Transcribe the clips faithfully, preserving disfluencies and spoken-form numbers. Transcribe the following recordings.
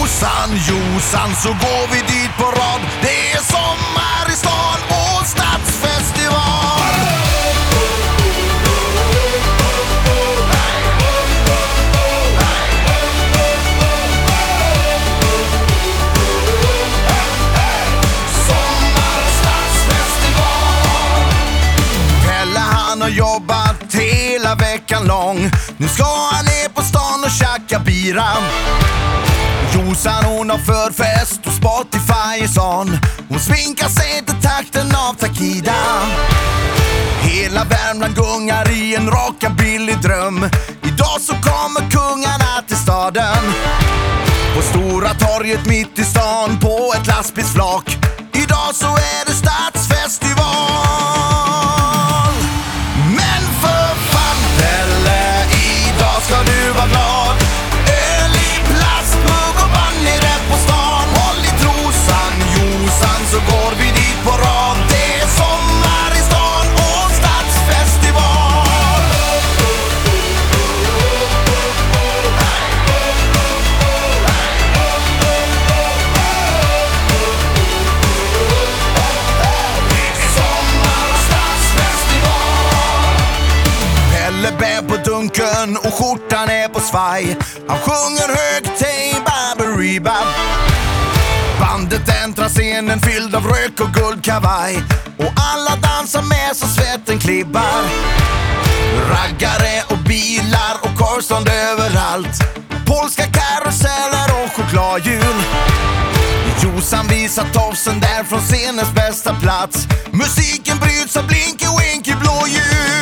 Jossan, Jossan, så går vi dit på rad. Det är sommar i stan och stadsfestival. Sommar och stadsfestival. Pelle han har jobbat hela veckan lång. Nu ska han ner på stan och tjacka bira. Jossan hon har förfest och Spotify är sån. Hon svinkar sig till takten av Takida. Hela Värmland gungar i en rockabilly-dröm. Idag så kommer kungarna till staden. På stora torget mitt i stan på ett lastbilsflak. Idag så är det stadsfestival. Men för fan Pelle, idag ska du vara glad. Öl i plastmugg och banner på stan. Håll i trosan, Jossan, så går vi dit på rad. Det är sommar i stan och stadsfestival. Sommar och stadsfestival. Pelle bär på dunken och skjortan är på svaj. Han sjunger högt, hej baberiba. Bandet äntrar scenen fylld av rök och guldkavaj. Och alla dansar med så svetten klibbar. Raggare och bilar och korvstånd överallt. Polska karuseller och chokladhjul. Jossan visar tofsen där från scenens bästa plats. Musiken bryts av blinky winky blåljus.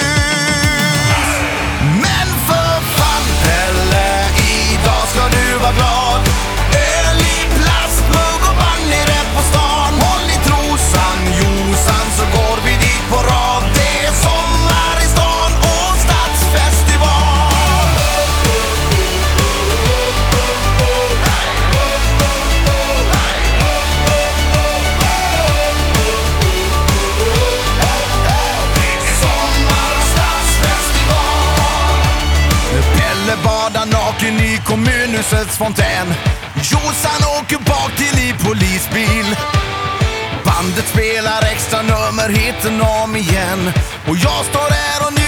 Men för fan Pelle, idag ska du vara glad. Öl i plastmugg och banner på stan. Håll i trosan, Jossan, så går vi dit på rad. Det är sommar i stan och stadsfestival. Sommar och stadsfestival. Pelle badar naken i kommunhusets fontän. Jossan åker bak till i polisbil. Bandet spelar extra nummer hitten om igen. Och jag står här och